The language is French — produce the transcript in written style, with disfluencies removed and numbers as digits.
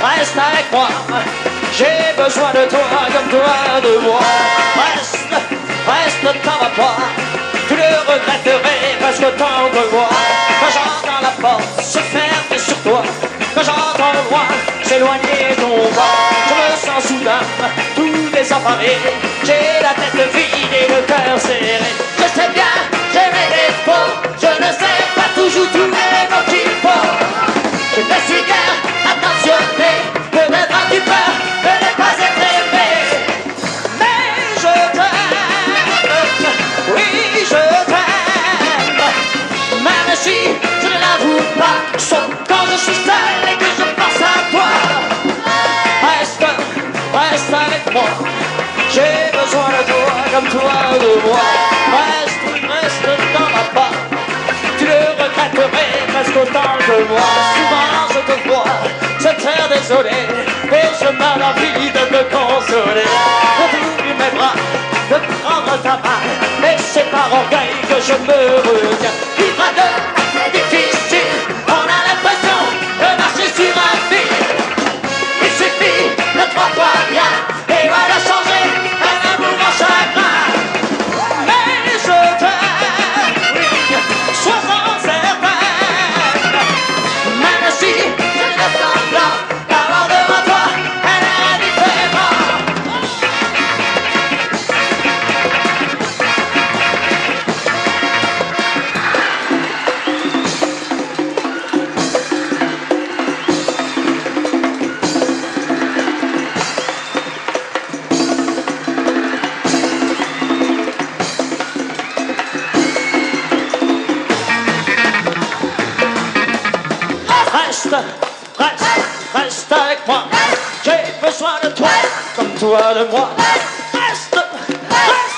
reste avec moi. J'ai besoin de toi comme toi de moi. Reste, reste, t'en vas pas. Tu le regretterais presque autant que moi. Quand j'entends la porte se fermer sur toi, quand j'entends loin s'éloigner ton bras, je me sens soudain tout désemparé. J'ai la tête vide et le cœur serré. Je sais bien, j'ai mes défauts, je ne sais pas toujours tous les mots qu'il faut. Je ne suis guère attentionné, peut-être un petit peu de ne pas être aimé. Mais je t'aime, oui je t'aime. Même si je ne l'avoue pas, sauf quand je suis seul et que je pense à toi. Reste, reste avec moi. J'ai besoin de toi comme toi de moi. Reste, reste dans ma part. Tu le regretterais presque autant que moi. Souvent je te vois se faire désolé et je meurs l'envie de te consoler, de t'ouvrir mes bras, de prendre ta main. Mais c'est par orgueil que je me retiens. Vivre à deux, c'est difficile. On a l'impression de marcher sur un fil. Il suffit de trois fois bien et voilà changer un amour en chagrin. Mais je t'aime, oui, sois-en certaine. Même si je ne sens pas d'avoir devant toi un air différent. Reste, reste, reste avec moi. J'ai besoin de toi, comme toi de moi. Reste, reste.